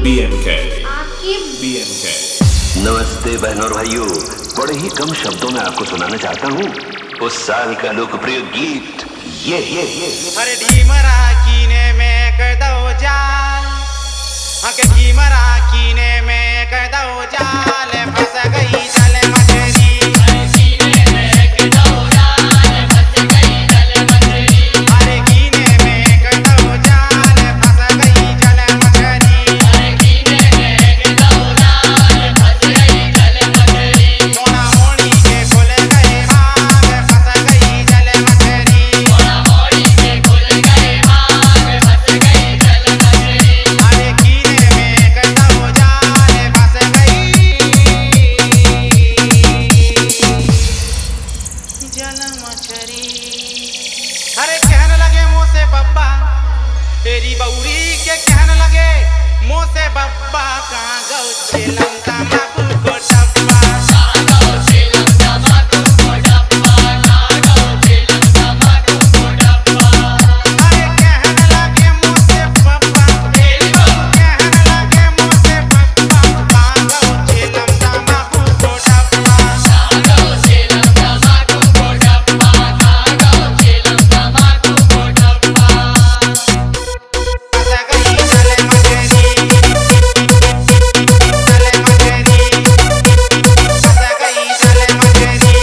BMK आपकी BMK। नमस्ते बहनों और भाइयों, बड़े ही कम शब्दों में आपको सुनाना चाहता हूँ उस साल का लोकप्रिय गीत ये अरे ढीमरा कीने में कर दो जाल, हके ढीमरा कीने में कर दो जाल, फंस गई जल मछली। अरे कीने में कर दो जाल, फंस गई जल मछली। मोड़ा मोड़ी के खुल गए भाग, फंस गई जल मछली। अरे कीने में कर दो जाल, फंस गई जल मछली। अरे कहने लगे मुँह से बब्बा, तेरी बउरी के कहने लगे मुँह से बब्बा, कहाँ गौ चिलम तम्बाकू को डब्बा। अरे कहने लगे मुँह से बब्बा, तेरी बहू कहने लगे मुँह से बब्बा, कहाँ गौ चिलम तम्बाकू को डब्बा। फंस गई जल मछली, जल मछली, फंस गई जल मछली,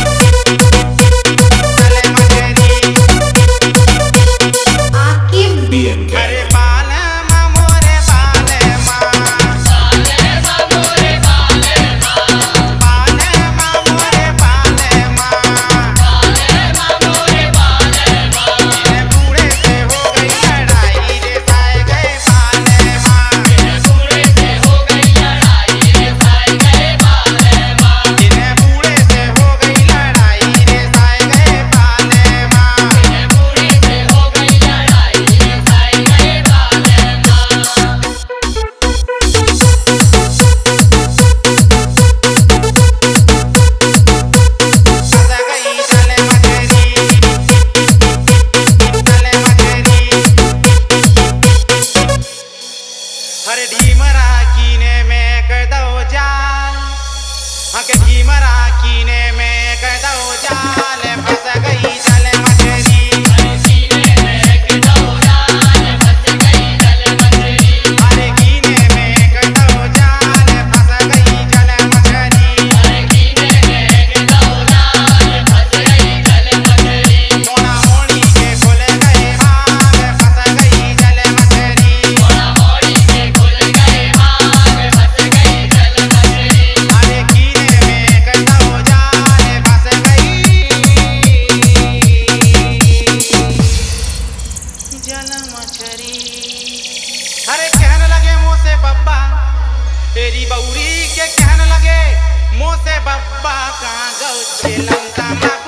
जल मछली। आपकी BMK अरे बाल माँ मोरे बाल माँ, बाल माँ मोरे बाल माँ, मेरे बूढ़े से हो गई लड़ाई रे साए गए बाल माँ। इन्हें बूढ़े से हो गई लड़ाई रे साए गए बाल माँ। फंस गई जल मछली, जल मछली। अरे ढीमरा कीने में कर दो जाल, हके ढीमरा कीने में कर दो जाल, फंस गई जल मछली। अरे कीने में कर दो जाल, फंस गई जल मछली। मोड़ा मोड़ी के खुल गए भाग, फंस गई जल मछली। अरे कीने में कर दो जाल, फंस गई जल मछली। अरे कहने लगे मुँह से बब्बा, तेरी बउरी के कहने लगे मुँह से बब्बा, कहाँ गौ चिलम तम्बाकू